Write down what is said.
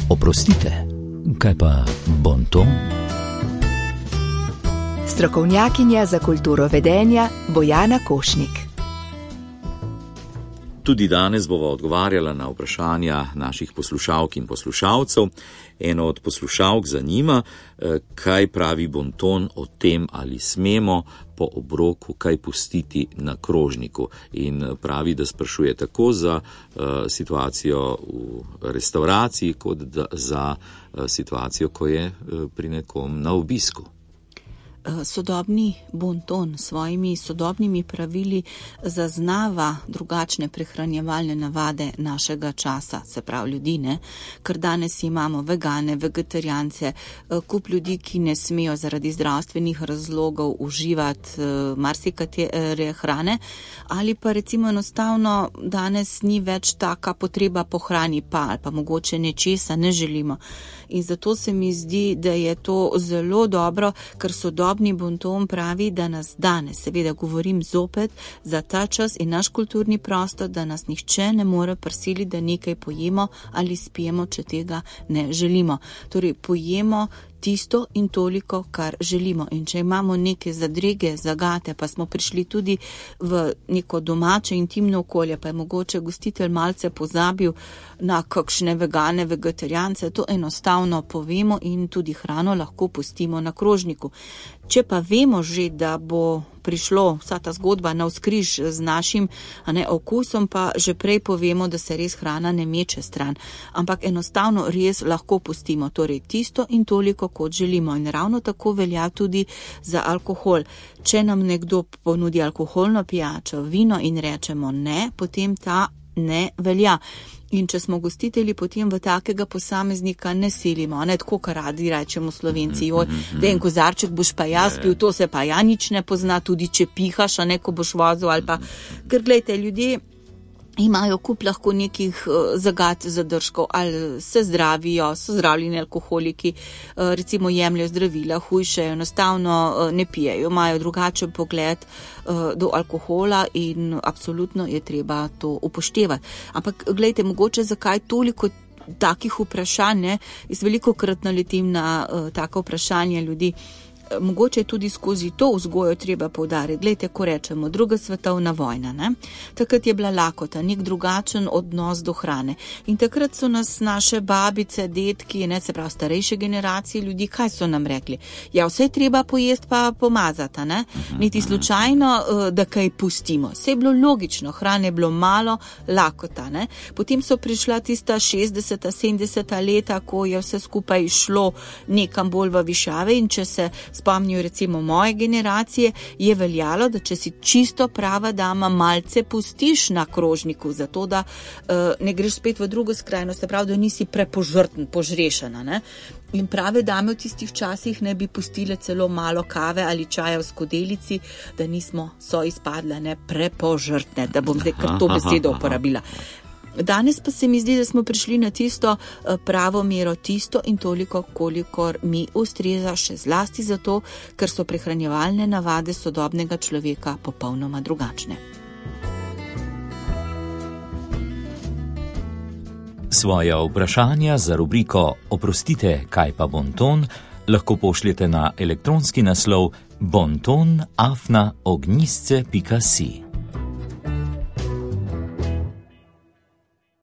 Oprostite, kaj pa bonton? Strokovnjakinja za kulturo vedenja Bojana Košnik. Tudi danes bova odgovarjala na vprašanja naših poslušalk in poslušalcev. Eno od poslušalk zanima, kaj pravi bonton o tem, ali smemo po obroku kaj pustiti na krožniku. In pravi, da sprašuje tako za situacijo v restavraciji, kot za situacijo, ko je pri nekom na obisku. Sodobni bonton s svojimi sodobnimi pravili zaznava drugačne prehranjevalne navade našega časa, se pravi ljudi, ne? Ker danes imamo vegane, vegetarijance, kup ljudi, ki ne smejo zaradi zdravstvenih razlogov uživati marsikatere hrane, ali pa recimo enostavno danes ni več taka potreba po hrani, ali pa mogoče nečesa ne želimo. In zato se mi zdi, da je to zelo dobro, ker sodobni bonton pravi, da nas danes, seveda govorim zopet, za ta čas in naš kulturni prostor, da nas nihče ne more prisiliti, da nekaj pojemo ali spijemo, če tega ne želimo. Torej, pojemo tisto in toliko, kar želimo. In če imamo neke zadrege, zagate, pa smo prišli tudi v neko domače intimno okolje, pa je mogoče gostitelj malce pozabil na kakšne vegane, vegetarijance, to enostavno povemo in tudi hrano lahko pustimo na krožniku. Če pa vemo že, da bo prišlo vsa ta zgodba navzkriž z našim okusom, pa že prej povemo, da se res hrana ne meče stran. Ampak enostavno res lahko pustimo, torej tisto in toliko, kot želimo. In ravno tako velja tudi za alkohol. Če nam nekdo ponudi alkoholno pijačo, vino in rečemo ne, potem ta ne velja. In če smo gostitelji, potem v takega posameznika ne silimo, ne tako, kar radi rečemo Slovenci, da en kozarček boš pa jaz pil, to se pa ja nič ne pozna, tudi če pihaš, ko boš vozil ali pa, ker gledajte, ljudje imajo kup lahko nekih zagat, zadržkov, ali se zdravijo, so zdravljeni alkoholiki, recimo jemljajo zdravila, hujšajo, enostavno ne pijejo, imajo drugačen pogled do alkohola in absolutno je treba to upoštevati. Ampak gledajte, mogoče zakaj toliko takih vprašanj, jaz velikokrat naletim na taka vprašanja ljudi. Mogoče tudi skozi to vzgojo treba poudariti. Glejte, ko rečemo, druga svetovna vojna, ne? Takrat je bila lakota, nek drugačen odnos do hrane. In takrat so nas naše babice, detki, se pravi starejše generacije ljudi, kaj so nam rekli? Ja, vse treba pojesti pa pomazati, ne? Niti slučajno, da kaj pustimo. Vse je bilo logično, hrane je bilo malo, lakota, ne? Potem so prišla tista 60. 70. leta, ko je vse skupaj šlo nekam bolj v višave in če se spomnijo recimo moje generacije, je veljalo, da če si čisto prava dama, malce pustiš na krožniku, zato da ne greš spet v drugo skrajnost, prav, da nisi prepožrten, požrešena, ne? In prave dame v tistih časih ne bi pustile celo malo kave ali čaja v skodelici, da nismo so izpadle prepožrtne, da bom zdaj kar to besedo uporabila. Danes pa se mi zdi, da smo prišli na tisto pravo mero, tisto in toliko, kolikor mi ustreza, še zlasti zato, ker so prehranjevalne navade sodobnega človeka popolnoma drugačne. Svoja vprašanja za rubriko Oprostite, kaj pa bonton lahko pošljete na elektronski naslov bonton@ognjisce.si.